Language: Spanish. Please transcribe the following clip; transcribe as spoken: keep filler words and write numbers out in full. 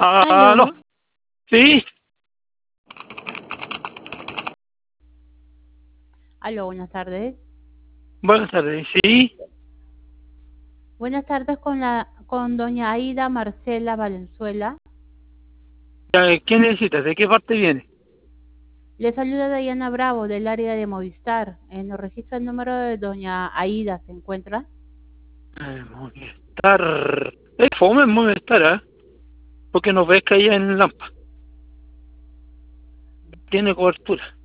Aló, Aló, sí, aló, buenas tardes. buenas tardes, sí. Buenas tardes con la con doña Aida Marcela Valenzuela. Ya, ¿qué necesitas? ¿De qué parte viene? Le saluda Diana Bravo del área de Movistar. Eh, nos registra el número de doña Aida, ¿se encuentra? Eh, Movistar. Es fome Movistar, ¿eh? Porque nos ves que allá en Lampa. Tiene cobertura.